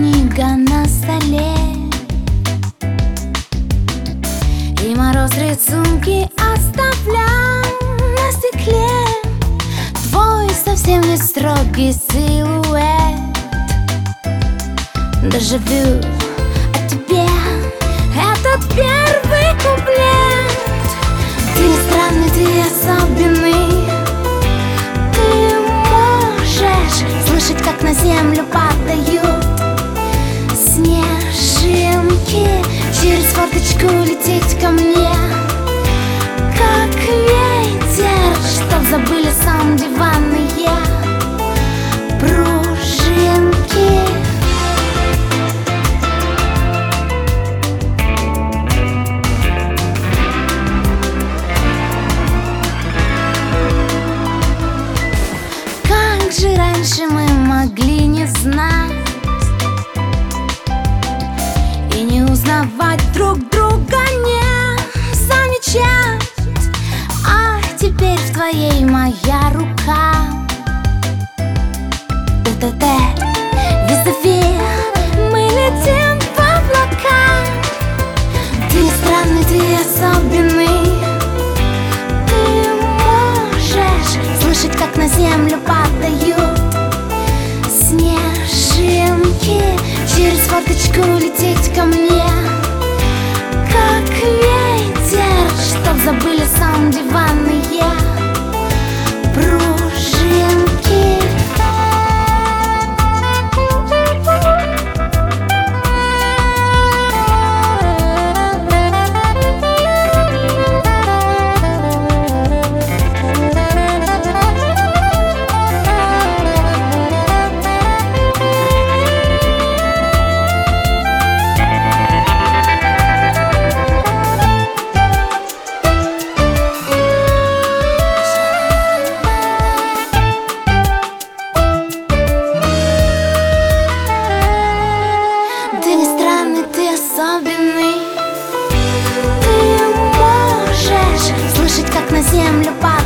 книга на столе, и мороз рисунки оставлял на стекле. Твой совсем не строгий силуэт. Дежавю о тебе этот первый куплет. Ты не странный, ты особенный. Ты можешь слышать, как на землю падают снежинки, через форточку лететь ко мне, как ветер, чтоб забыли сон диванные пружинки. Как же раньше мы могли не знать и не узнавать друг друга, не замечать. А теперь в твоей моя рука. УТТ, визави, мы летим в облака. Ты не странный, ты особенный. Ты можешь слышать, как на землю падают снежинки, через форточку лететь ко мне, как ветер, чтоб забыли сон диванные пружинки. Особенный. Ты можешь слышать, как на землю падает